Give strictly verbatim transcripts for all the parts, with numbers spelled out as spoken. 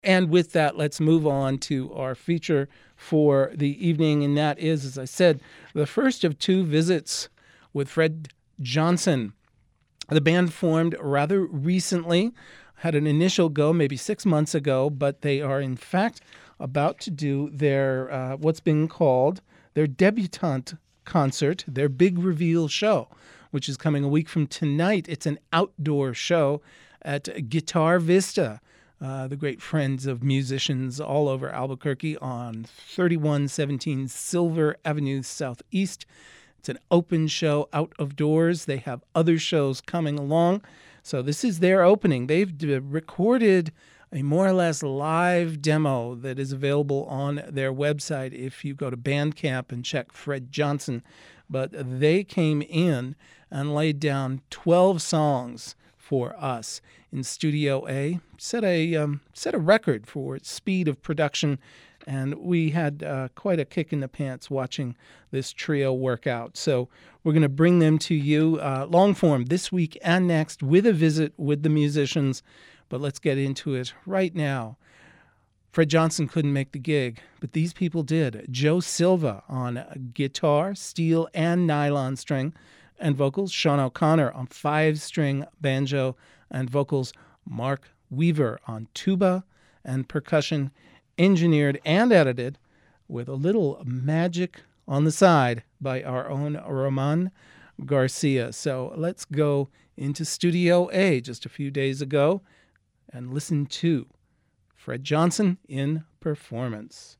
And with that, let's move on to our feature for the evening, and that is, as I said, the first of two visits with Fred Johnson. The band formed rather recently, had an initial go maybe six months ago, but they are in fact about to do their uh, what's been called their debutante concert, their big reveal show, which is coming a week from tonight. It's an outdoor show at Guitar Vista, uh, the great friends of musicians all over Albuquerque, on thirty-one seventeen Silver Avenue Southeast. It's an open show out of doors. They have other shows coming along. So this is their opening. They've d- recorded a more or less live demo that is available on their website if you go to Bandcamp and check Fred Johnson. But they came in and laid down twelve songs for us in Studio A. Set a, um, set a record for speed of production, and we had uh, quite a kick in the pants watching this trio work out. So we're going to bring them to you uh, long form this week and next with a visit with the musicians. But let's get into it right now. Fred Johnson couldn't make the gig, but these people did. Joe Silva on guitar, steel, and nylon string, and vocals. Sean O'Connor on five-string banjo and vocals. Mark Weaver on tuba and percussion, engineered and edited with a little magic on the side by our own Roman Garcia. So let's go into Studio A just a few days ago and listen to Fred Johnson in performance.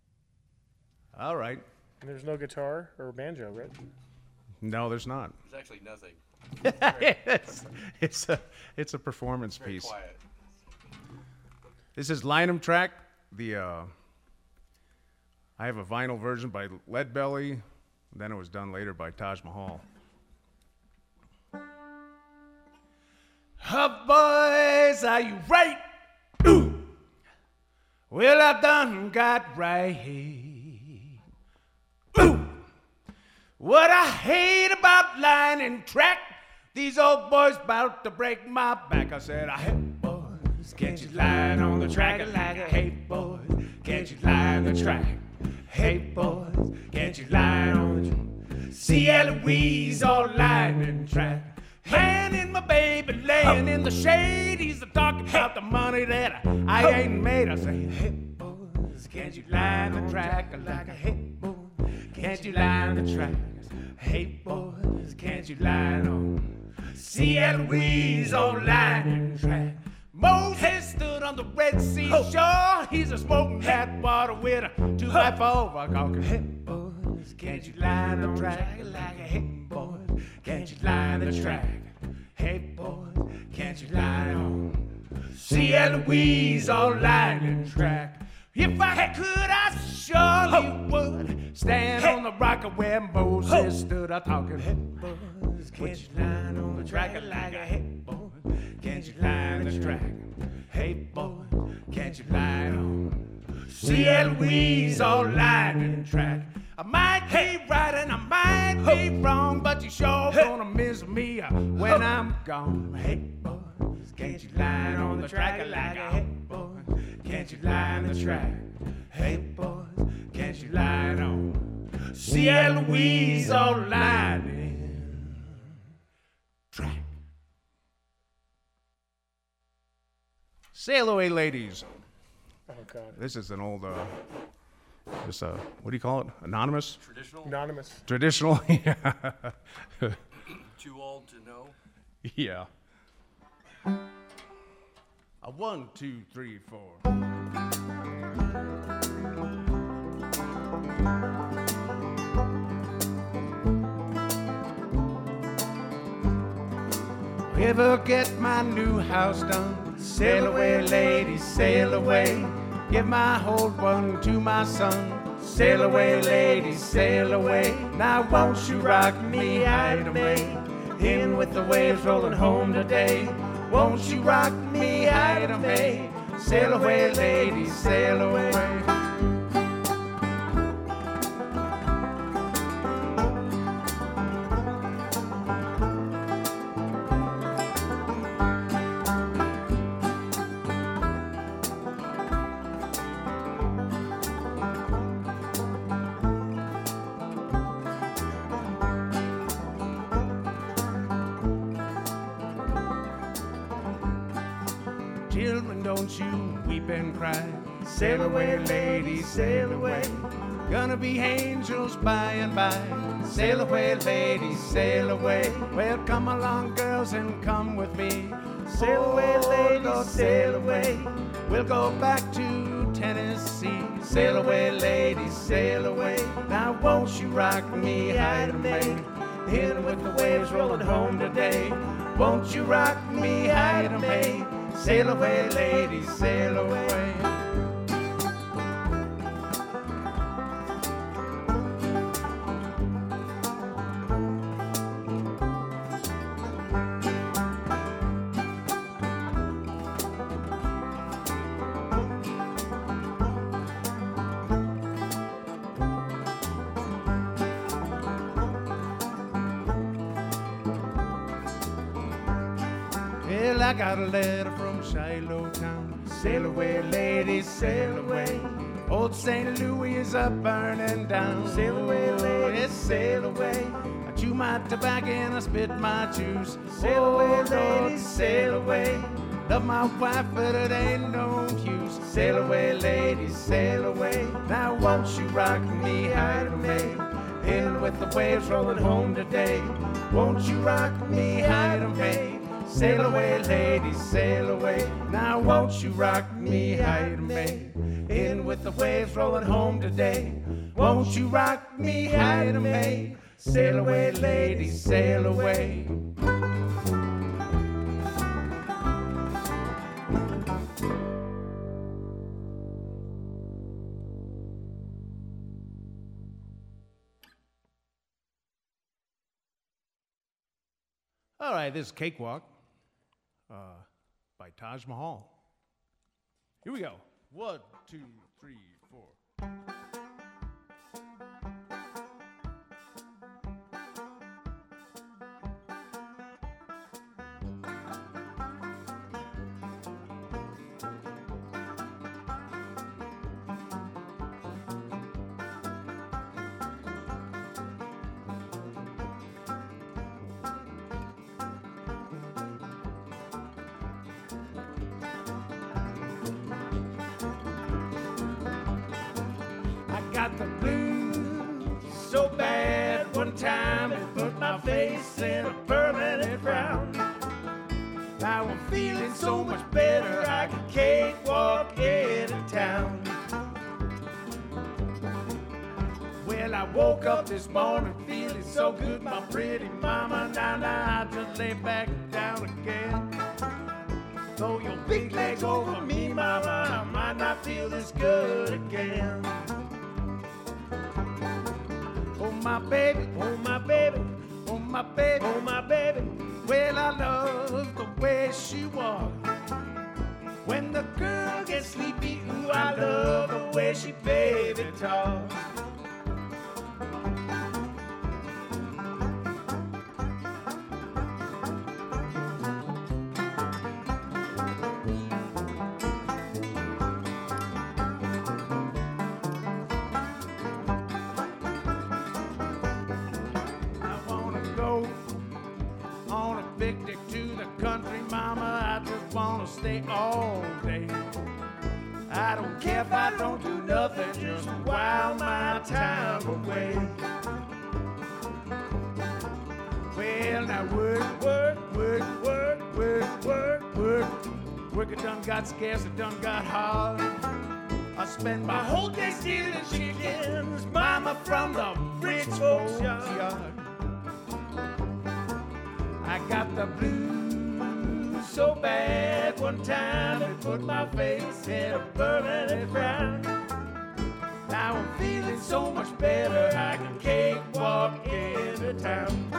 All right. And there's no guitar or banjo, right? No, there's not. There's actually nothing. it's, it's a it's a performance Very piece. quiet. This is Linum Track. The uh, I have a vinyl version by Leadbelly. Then it was done later by Taj Mahal. Huh, boys, are you right? Ooh. Well, I done got right. Ooh. What I hate about Linum Track, these old boys about to break my back. I said, I hate boys, can't you line on the track like I hate boys? Can't you line the track? Hey boys, can't you line on the track? See Eloise all Linum Track. Hand in my baby, laying in the shade. He's talking about the money that I, I ain't made. I say, hey boys, can't you line the track like a hey boys? Can't you line the track? Hey boys, can't you line on? See Eloise on Linum Track. Moses stood on the Red Sea shore. He's a smoking that water with a two by four. I call him, hey boys, can't you line the track like a hey boys? Can't you line the track? Hey boys, can't you line on? See Eloise on Linum Track. If I could, I surely would stand on the rock where Moses stood. I talking, hey boys, can't you line on the track like a hey boys? Can't you line the track? Hey boys, can't you line on? See Eloise on Linum Track. I might be right and I might be wrong, but you sure gonna miss me when I'm gone. Hey boys, can't you line on the track like a hey boys? Can't you line the track? Hey boys, can't you line on? See Eloise on Linum Track. Sail away, ladies. Oh, God. This is an old, uh, this, uh, what do you call it? Anonymous? Traditional? Anonymous. Traditional? Yeah. Too old to know? Yeah. A one, two, three, four. Ever get my new house done? Sail away, ladies, sail away. Give my old one to my son. Sail away, ladies, sail away. Now won't you rock me, Ida Mae? In with the waves rolling home today. Won't you rock me, Ida Mae? Sail away, ladies, sail away. children, don't you weep and cry. Sail away, ladies, sail away. Gonna be angels by and by. Sail away, ladies, sail away. Well, come along, girls, and come with me. Sail away, ladies, sail away. We'll go back to Tennessee. Sail away, ladies, sail away. Now won't you rock me, hide May? Here with the waves rolling home today. Won't you rock me, hide May? Sail away, ladies, sail away. Well, I got a letter from Shiloh town. Sail away, ladies, sail away. Old Saint Louis is up burning down. Sail away, ladies, sail away. I chew my tobacco and I spit my juice. Sail away, ladies, sail away. Love my wife, but it ain't no use. Sail away, ladies, sail away. Now won't you rock me, hide May? In with the waves rolling home today. Won't you rock me, hide May? Sail away, ladies, sail away. Now won't you rock me, hide May? In with the waves rolling home today. Won't you rock me, hide May? Sail away, ladies, sail away. All right, this is Cakewalk uh, by Taj Mahal. Here we go. One, two, three, four. Got the blues so bad one time it put my face in a permanent frown. Now I'm feeling so much better, I can cakewalk into town. Well, I woke up this morning feeling so good, my pretty mama. Now, now I just lay back down again. Throw your big legs over me, mama, I might not feel this good again. Oh my baby, oh my baby, oh my baby, oh my baby. Well, I love the way she walks. When the girl gets sleepy, ooh, I love the way she baby talks. Stay all day. I don't care if I don't do nothing, just while my time away. Well, now work, work, work, work, work, work, work. Work it done got scarce, it done got hard. I spend my whole day stealing chickens, mama from the rich folks' yard. I got the blues so bad one time it put my face in a permanent frown. Now I'm feeling so much better, I can cakewalk into town.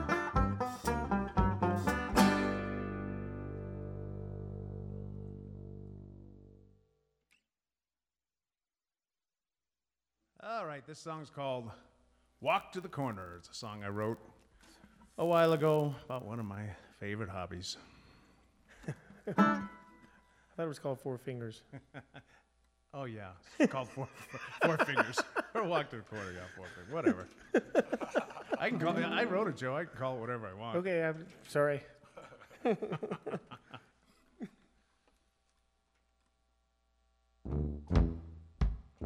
All right, this song's called Walk to the Corner. It's a song I wrote a while ago about one of my favorite hobbies. I thought it was called Four Fingers. Oh, yeah. It's called Four, four Fingers. Or Walk to the Corner, yeah, Four Fingers. Whatever. I can call it, I wrote it, Joe. I can call it whatever I want. Okay, I'm sorry.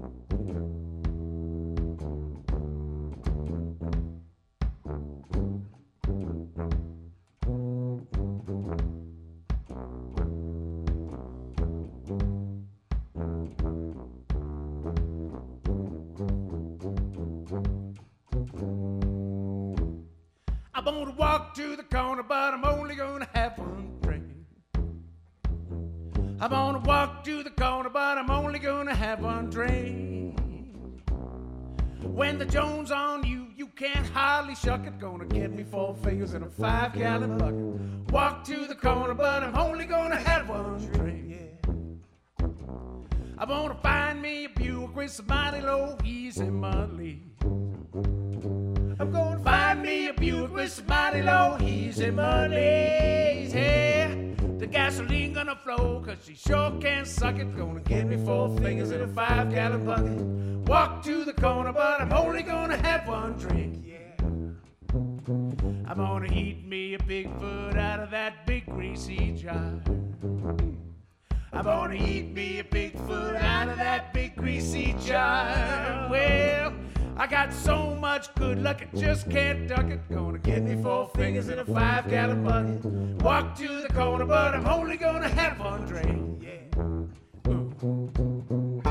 I'm gonna walk to the corner, but I'm only gonna have one drink. I'm gonna walk to the corner, but I'm only gonna have one drink. When the Jones on you, you can't hardly shuck it. Gonna get me four fingers in a five-gallon bucket. Walk to the corner, but I'm only gonna have one drink. Yeah. I'm gonna find me a Buick with some mighty low he's in my league. I'm gonna find me a Buick with some mighty low he's in my legs. Yeah, the gasoline gonna flow, cause she sure can suck it. Gonna get me four fingers in a five-gallon bucket. Walk to the corner, but I'm only gonna have one drink. Yeah, I'm gonna eat me a Bigfoot out of that big greasy jar. I'm gonna eat me a Bigfoot out of that big greasy jar. Well, I got so much good luck, I just can't duck it. Gonna get me four fingers in a five-gallon bucket. Walk to the corner, but I'm only gonna have one drink. Yeah. Ooh.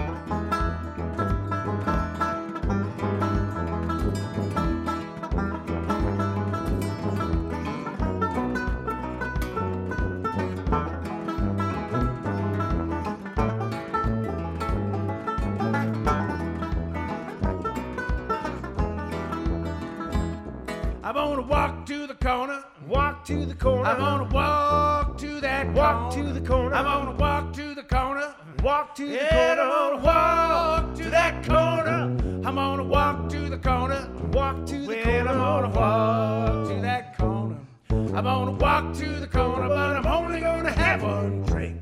I'm gonna walk to the corner, Walk to the corner. I'm gonna walk to that Walk corner. to the corner. I'm gonna walk to the corner. Walk to the Yeah, I'm corner. gonna walk to that corner. I'm gonna walk to the corner. Walk to the Well, corner. I'm gonna walk to that corner. I'm gonna walk to the corner, but I'm only gonna have one drink.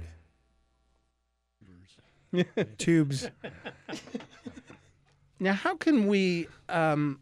Tubes. Now, how can we? Um,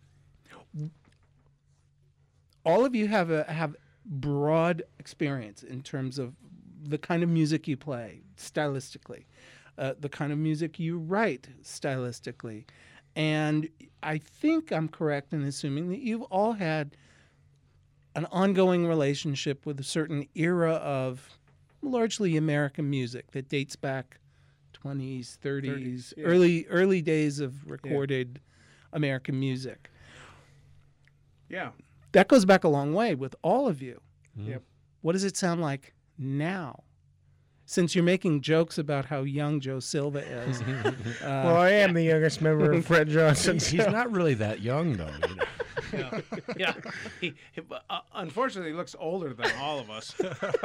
all of you have a have broad experience in terms of the kind of music you play stylistically, uh, the kind of music you write stylistically, and I think I'm correct in assuming that you've all had an ongoing relationship with a certain era of largely American music that dates back twenties, thirties, thirties, yeah. early early days of recorded American music. Yeah. That goes back a long way with all of you. Yep. What does it sound like now? Since you're making jokes about how young Joe Silva is. uh, Well, I am the youngest member of Fred Johnson. He's, he's not really that young, though. You know? Yeah, yeah. He, he, uh, unfortunately, he looks older than all of us.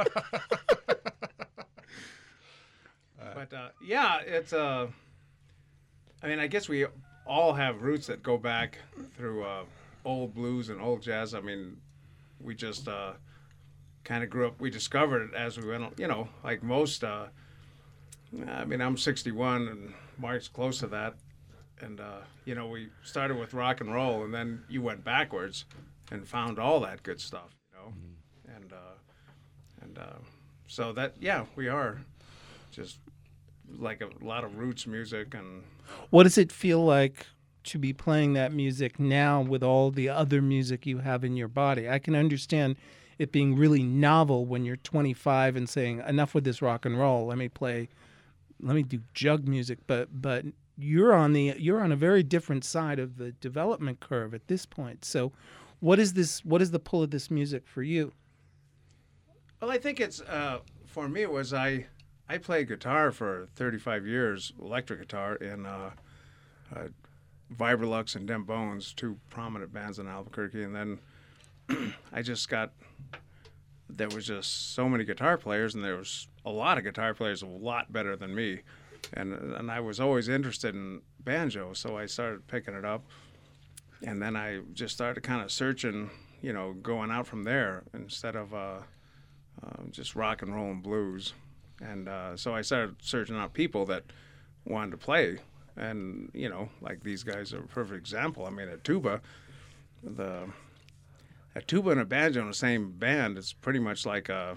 But uh, yeah, it's. Uh, I mean, I guess we all have roots that go back through uh, old blues and old jazz. I mean, we just uh, kind of grew up. We discovered it as we went. You know, like most. Uh, I mean, I'm sixty-one, and Mark's close to that. And uh, you know, we started with rock and roll, and then you went backwards and found all that good stuff. You know, mm-hmm. and uh, and uh, so that yeah, we are just like a lot of roots music. And what does it feel like to be playing that music now with all the other music you have in your body? I can understand it being really novel when you're twenty-five and saying, enough with this rock and roll, let me play, let me do jug music. But but you're on the you're on a very different side of the development curve at this point. So what is this? What is the pull of this music for you? well, I think it's uh, for me it was I I played guitar for thirty-five years, electric guitar in uh, uh, Vibrolux and Dem Bones, two prominent bands in Albuquerque, and then I just got. There was just so many guitar players, and there was a lot of guitar players a lot better than me, and and I was always interested in banjo, so I started picking it up, and then I just started kind of searching, you know, going out from there instead of uh, uh, just rock and roll and blues, and uh, so I started searching out people that wanted to play, and you know, like these guys are a perfect example. I mean, a tuba, the A tuba and a banjo in the same band, it's pretty much like a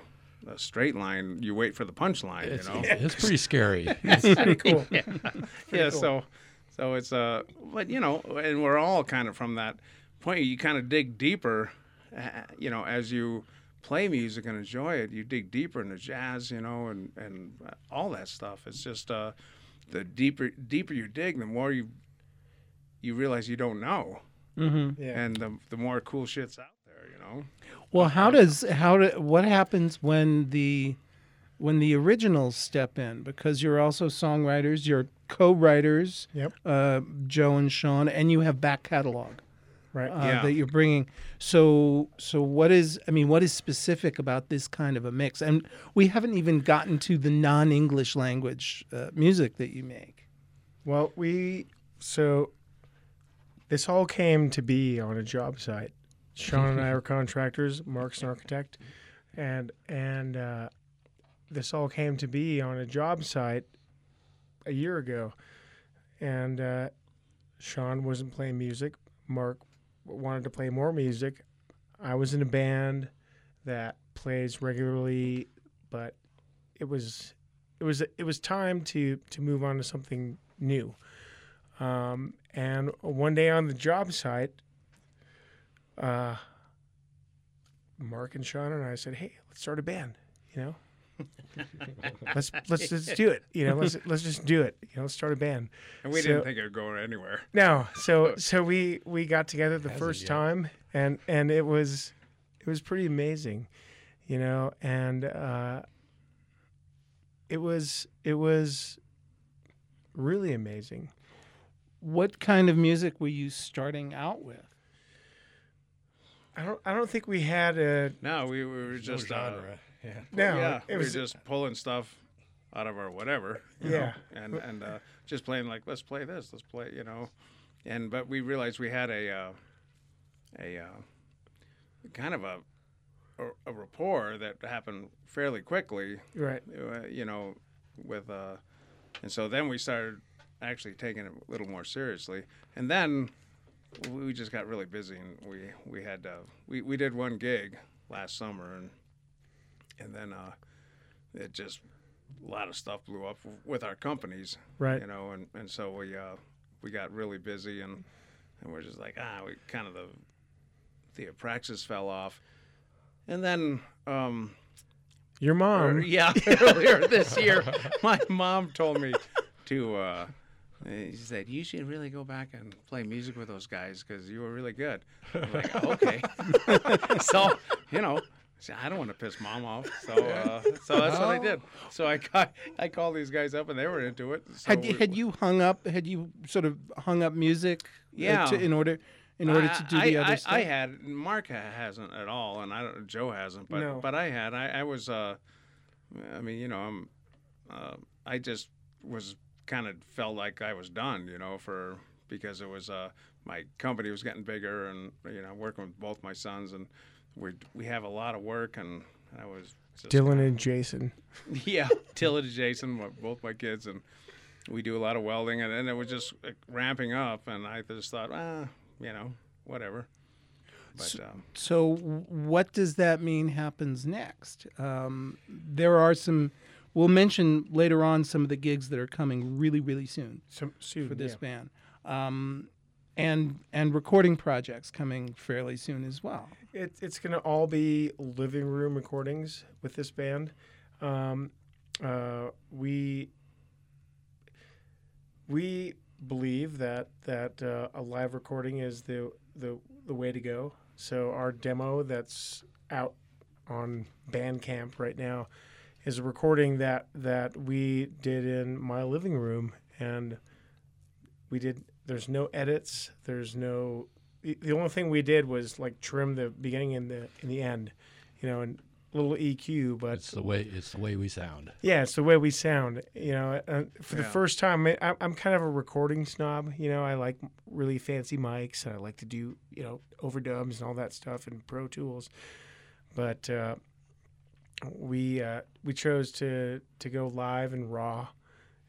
a straight line. You wait for the punchline. It's, You know. it's pretty scary. It's pretty cool. yeah. cool. So, so it's uh, but you know, and we're all kind of from that point. You kind of dig deeper, uh, you know, as you play music and enjoy it. You dig deeper into jazz, you know, and and all that stuff. It's just uh, the deeper deeper you dig, the more you you realize you don't know, Mm-hmm. Yeah. and the the more cool shit's out there, you know. Well, how does how do what happens when the when the originals step in? Because you're also songwriters, you're co-writers, Yep. uh, Joe and Sean, and you have back catalog Right. uh, Yeah. that you're bringing. So so what is I mean, what is specific about this kind of a mix? And we haven't even gotten to the non-English language uh, music that you make. Well, we so this all came to be on a job site. Sean and I are contractors. Mark's an architect, and and uh, this all came to be on a job site a year ago. And uh, Sean wasn't playing music. Mark wanted to play more music. I was in a band that plays regularly, but it was it was it was time to to move on to something new. Um, and one day on the job site, uh, Mark and Sean and I said, "Hey, let's start a band." You know, let's let's just do it. You know, let's let's just do it. You know, let's start a band. And we So- didn't think it would go anywhere. No, so so we we got together the Hasn't first yet. time, and and it was it was pretty amazing, you know, and uh, it was it was really amazing. What kind of music were you starting out with? I don't I don't think we had a No, we, we were just no uh, genre. Yeah. no. yeah, it we was were just pulling stuff out of our whatever. you Yeah. know, and and uh, just playing like, let's play this, let's play, you know, and but we realized we had a uh, a uh, kind of a, a a rapport that happened fairly quickly, right. uh, you know, with uh, and so then we started actually taking it a little more seriously, and then we just got really busy, and we we had uh, we we did one gig last summer, and and then uh, it just a lot of stuff blew up with our companies, Right. you know, and, and so we uh, we got really busy, and and we're just like ah, we kind of the the praxis fell off, and then um, Your or- mom. yeah, earlier this year, my mom told me to. Uh, she said, "You should really go back and play music with those guys because you were really good." I'm like, "Okay." So, you know, so I don't want to piss mom off, so uh, so that's what I did. So I ca- I called these guys up and they were into it. So Had you, we- had you hung up? Had you sort of hung up music? uh, Yeah. to, in order in order to do I, the I, other I, stuff. I had Mark ha- hasn't at all, and I don't. Joe hasn't, but No. but I had. I, I was. Uh, I mean, you know, I'm. Uh, I just was kind of felt like I was done, you know, for because it was uh, my company was getting bigger, and you know, working with both my sons, and we we have a lot of work, and I was just Dylan kinda- and Jason. yeah, Tilla and Jason, my, both my kids, and we do a lot of welding, and, and it was just uh, ramping up, and I just thought, ah, you know, whatever. But um, So, what does that mean happens next? Um, there are some. We'll mention later on some of the gigs that are coming really, really soon Some soon for this yeah. band, um, and and recording projects coming fairly soon as well. It, it's going to all be living room recordings with this band. Um, uh, we we believe that that uh, a live recording is the, the the way to go. So our demo that's out on Bandcamp right now is a recording that that we did in my living room, and we did. There's no edits. There's no. The the only thing we did was like trim the beginning and the in the end, you know, and a little E Q. But It's the way it's the way we sound. yeah, it's the way we sound. You know, uh, for the Yeah. first time, I, I'm kind of a recording snob. You know, I like really fancy mics, and I like to do you know overdubs and all that stuff and Pro Tools. But uh, we uh, we chose to to go live and raw,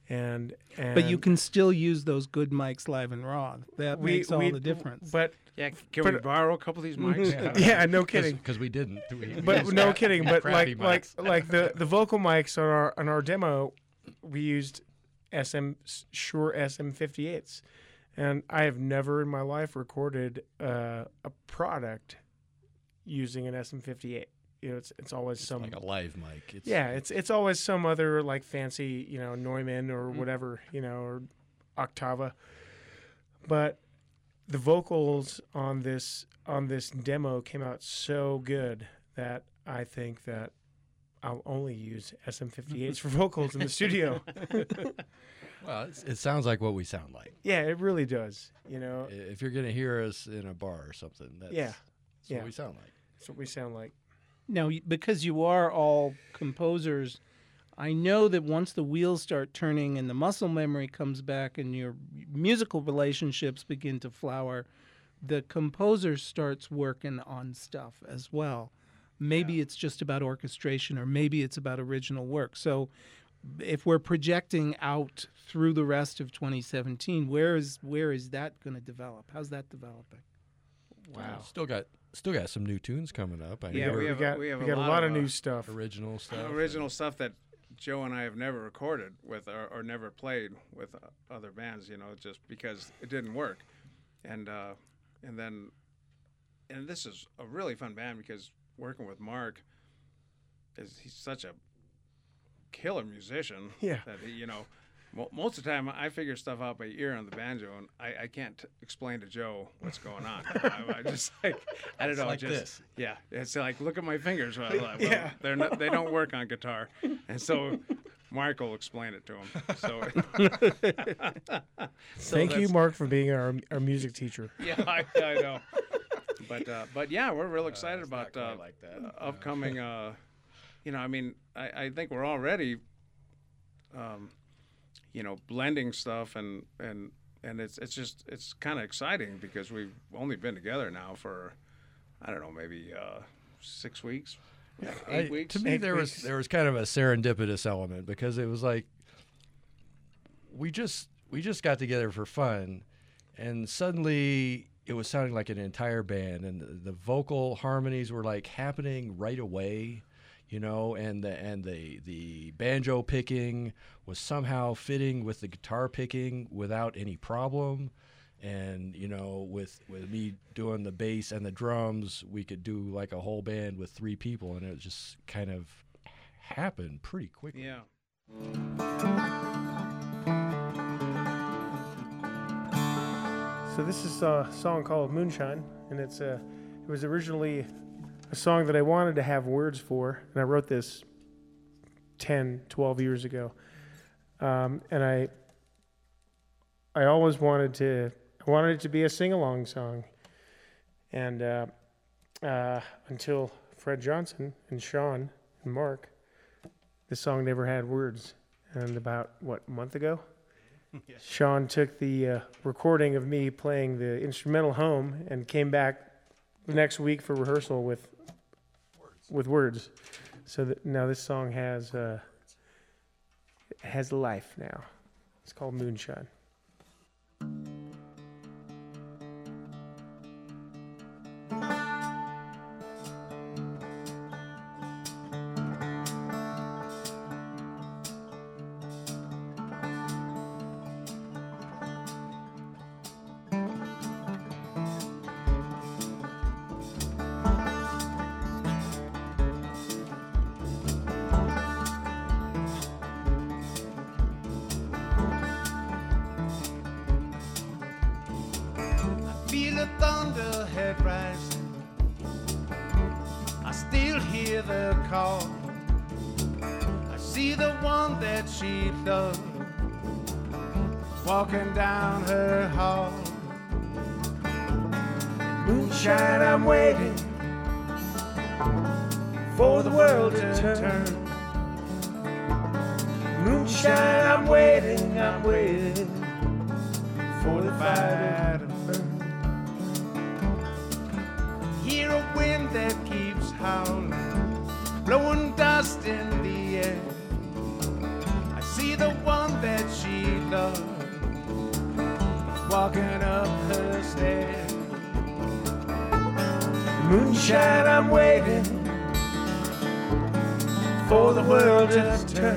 and and But you can still use those good mics live and raw. That we, makes all we, the difference. But Yeah, can But- we borrow a couple of these mics? yeah, no kidding. Because we didn't. We, we But used no crap- kidding. But crappy like like mics. like the the vocal mics on our on our demo, we used S M Shure S M fifty-eights, and I have never in my life recorded uh, a product using an S M fifty-eight. You know, it's it's always some like a live mic. It's, yeah, it's it's always some other like fancy, you know, Neumann or whatever, you know, or Octava. But the vocals on this on this demo came out so good that I think that I'll only use S M fifty-eights for vocals in the studio. Well, it's, it sounds like what we sound like. Yeah, it really does. You know, If you're gonna hear us in a bar or something, that's, Yeah. that's Yeah. what we sound like. that's what we sound like. Now, y- because you are all composers, I know that once the wheels start turning and the muscle memory comes back and your musical relationships begin to flower, the composer starts working on stuff as well. Maybe it's just about orchestration, or maybe it's about original work. So if we're projecting out through the rest of twenty seventeen, where is where is that going to develop? How's that developing? Wow. Still got still got some new tunes coming up. I Yeah, know we we have a- got we have a got lot a lot of, of uh, new stuff. original stuff. Original stuff that Joe and I have never recorded with or, or never played with uh, other bands, you know, just because it didn't work. And uh, and then and this is a really fun band because working with Mark is he's such a killer musician. Yeah. That he, you know, mo- most of the time I figure stuff out by ear on the banjo, and I, I can't t- explain to Joe what's going on. I, I just like I don't It's know, like just this. yeah. It's like look at my fingers. Well, well, Yeah. they're not, they don't work on guitar, and so Mark will explain it to him. So, so Thank you, that's- Mark, for being our our music teacher. Yeah, I, I know. But uh, but yeah, we're real excited it's not about uh, quite like that. uh, upcoming. Uh, you know, I mean, I, I think we're already, um, you know, blending stuff, and and and it's it's just it's kind of exciting because we've only been together now for, I don't know, maybe uh, six weeks, eight I- weeks. To me, Eight there was weeks. there was kind of a serendipitous element because it was like we just we just got together for fun, and suddenly it was sounding like an entire band, and the, the vocal harmonies were like happening right away, you know, and the and the the banjo picking was somehow fitting with the guitar picking without any problem. And you know, with with me doing the bass and the drums, we could do like a whole band with three people, and it just kind of happened pretty quickly. Yeah. So this is a song called Moonshine, and it's a, it was originally a song that I wanted to have words for, and I wrote this ten, twelve years ago. Um, and I I always wanted to, I wanted it to be a sing-along song. And uh, uh, until Fred Johnson and Sean and Mark, this song never had words. And about, what, a month ago? Sean took the uh, recording of me playing the instrumental home and came back the next week for rehearsal with words. with words. So that now this song has uh, has life now. It's called Moonshine. Feel the thunderhead rising. I still hear the call. I see the one that she loved walking down her hall. Moonshine, I'm waiting for the world to turn. Moonshine, I'm waiting, I'm waiting for the fire to burn. Hear a wind that keeps howling, blowing dust in the air. I see the one that walking up her stairs. Moonshine, I'm waiting for the world to turn.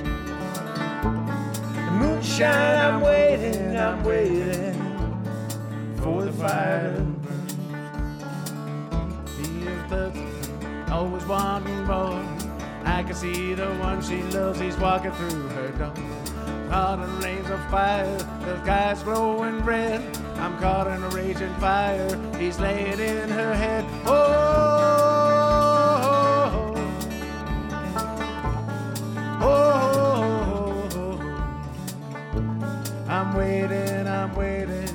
Moonshine, I'm waiting, I'm waiting for the fire to burn. Feels thirsty, always wanting more. I can see the one she loves, he's walking through her door. Caught in rains of fire, the sky's glowing red. I'm caught in a raging fire, he's laying in her head. Oh, oh, oh, oh, oh. I'm waiting, I'm waiting.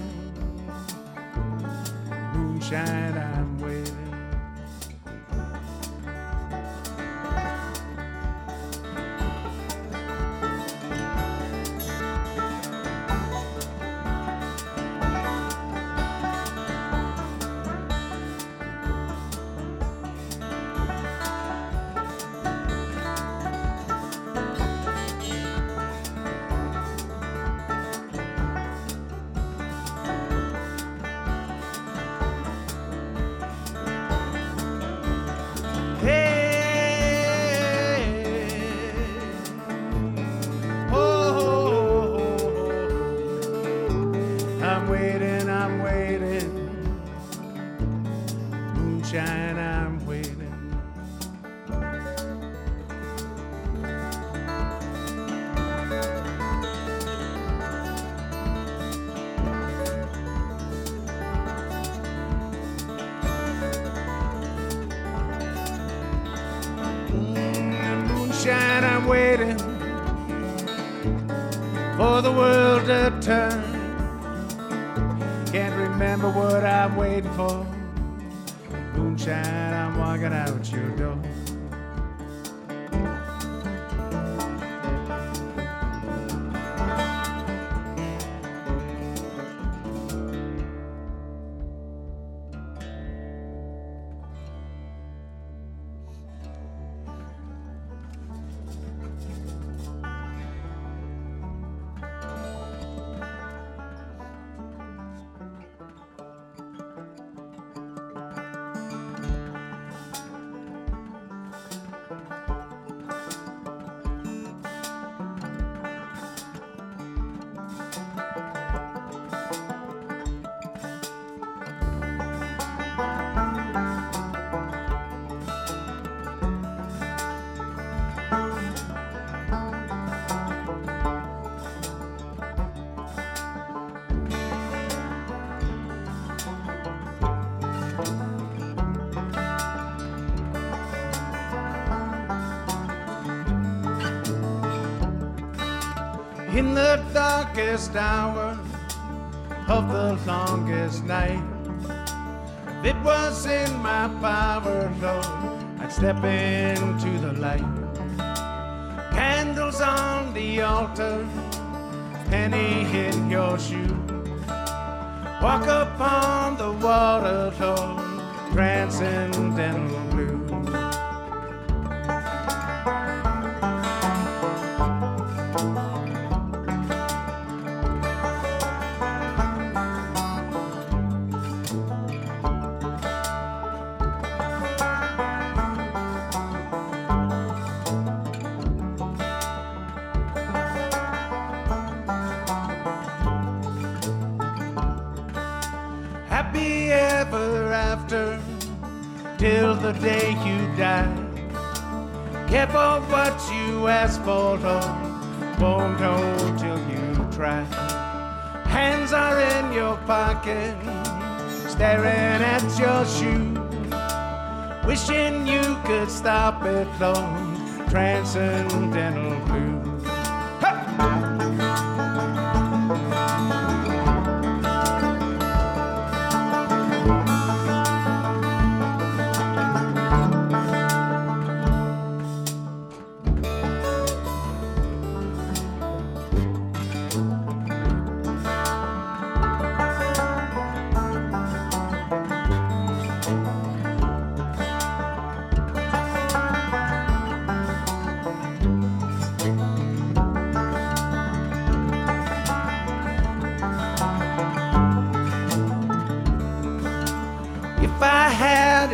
Moonshine, I'm waiting. I'm waiting for the world to turn. Can't remember what I'm waiting for. Moonshine, I'm walking out your door. In the darkest hour of the longest night, if it was in my power, Lord, I'd step into the light. Candles on the altar, penny in your shoe. Walk upon the water, Lord, transcendental blue. Happy ever after, till the day you die. Careful what you ask for, Lord, won't hold till you try. Hands are in your pocket, staring at your shoe, wishing you could stop it, Lord, transcendental blue.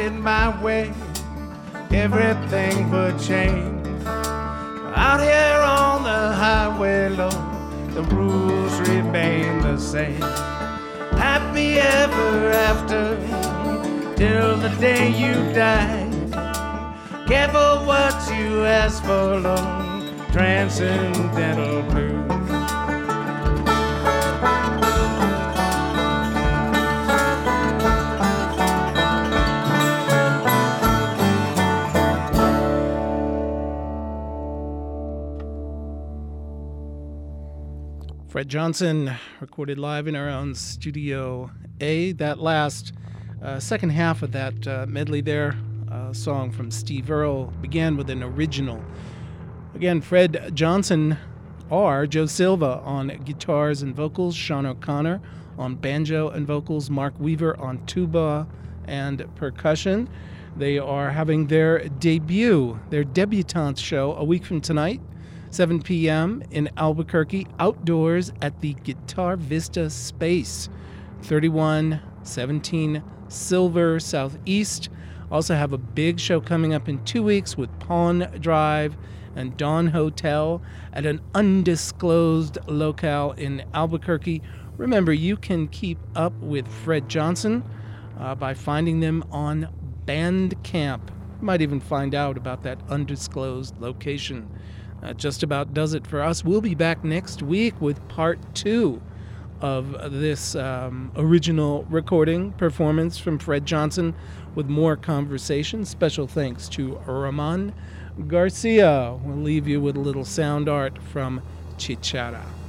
in my way, everything would change. Out here on the highway, Lord, the rules remain the same. Happy ever after, till the day you die. Careful what you ask for, Lord, transcendental blues. Fred Johnson recorded live in our own Studio A. That last uh, second half of that uh, medley there, uh, song from Steve Earle, began with an original. Again, Fred Johnson or Joe Silva on guitars and vocals, Sean O'Connor on banjo and vocals, Mark Weaver on tuba and percussion. They are having their debut, their debutante show a week from tonight, seven p.m. in Albuquerque, outdoors at the Guitar Vista Space, thirty-one seventeen Silver Southeast. Also have a big show coming up in two weeks with Pawn Drive and Dawn Hotel at an undisclosed locale in Albuquerque. Remember, you can keep up with Fred Johnson uh, by finding them on Bandcamp. You might even find out about that undisclosed location. That just about does it for us. We'll be back next week with part two of this um, original recording performance from Fred Johnson with more conversation. Special thanks to Ramon Garcia. We'll leave you with a little sound art from Chichara.